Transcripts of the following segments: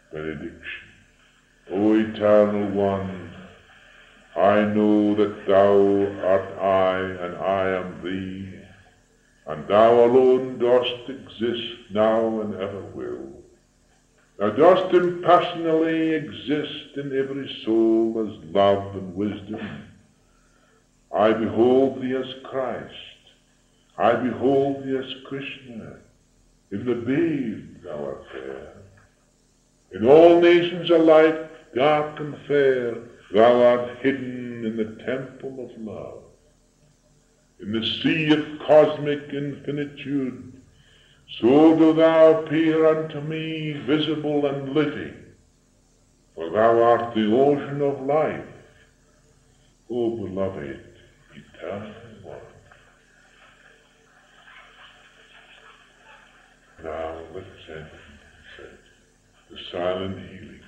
benediction. O Eternal One, I know that thou art I, and I am thee, and thou alone dost exist now and ever will. Thou dost impassionally exist in every soul as love and wisdom. I behold thee as Christ. I behold thee as Krishna. In the babe thou art fair. In all nations alike, dark and fair, thou art hidden in the temple of love. In the sea of cosmic infinitude, so do thou appear unto me visible and living, for thou art the ocean of life, O beloved, eternal one. Now let's enter the silent healing.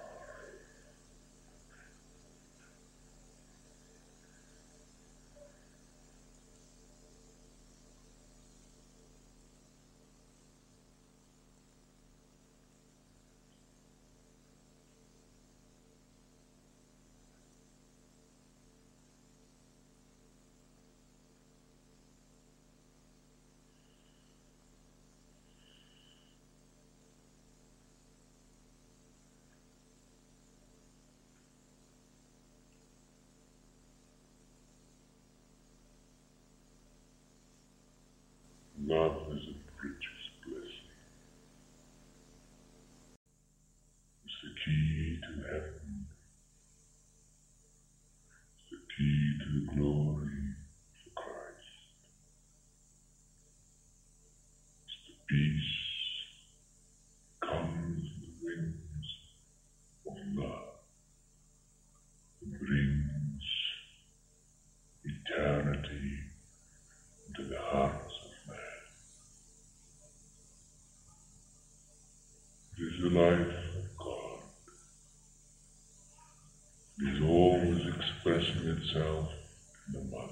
Love is the richest blessing. It's the key to heaven. It's the key to the glory of Christ. It's the peace that comes in the wings of love and brings eternity into the hearts of man. It is the life of God. It is always expressing itself in the mother.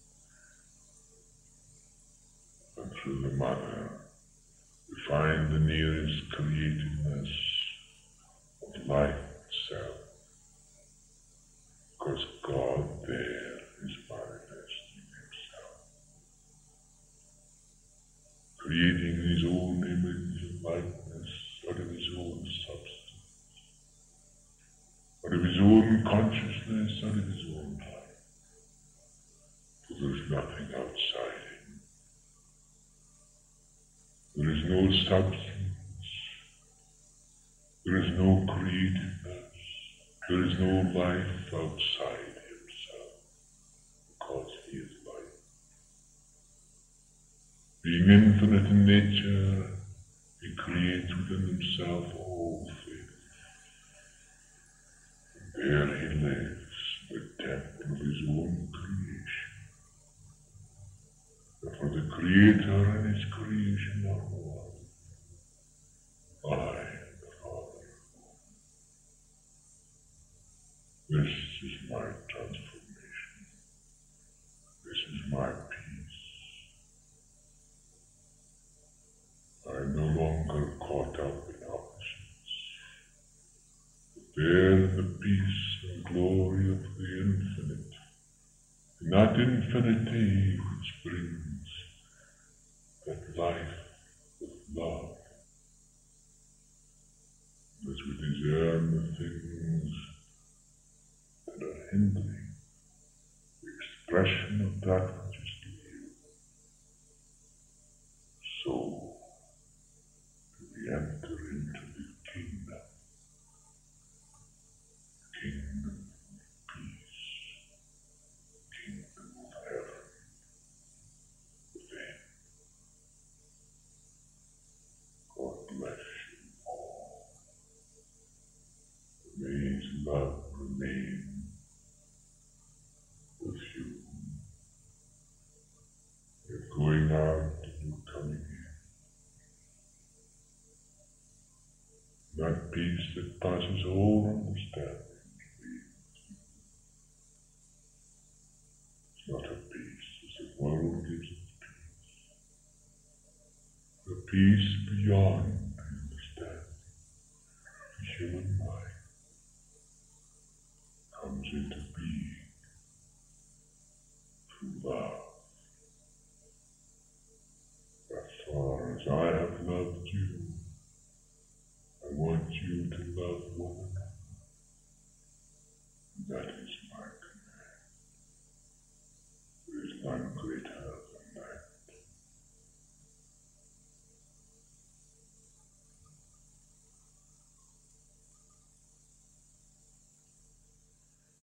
And through the mother, we find the nearest createdness of life itself. Because God there is manifesting himself, creating in his own image and likeness, out of his own substance, out of his own consciousness, out of his own life. For there is nothing outside him. There is no substance. There is no creativeness. There is no life outside himself, because he is life. Being infinite in nature, he creates within himself all things. And there he lives, the temple of his own creation. For the Creator and his creation are one. I am the Father. This is my transformation. This is my peace. I am no longer caught up in opposites, but there in the peace and glory of the infinite, in that infinity which brings that life of love, as we discern the things that are hindering the expression of that which is new, so do we enter into the kingdom of peace, kingdom of heaven within. God bless you all. May his love remain with you. You're going out and you're coming in. That peace that passes all understanding. It's not a peace as the world gives it peace. A peace beyond understanding. comes into being through love. As far as I have loved you, I want you to love one another. That is my command. There is none greater.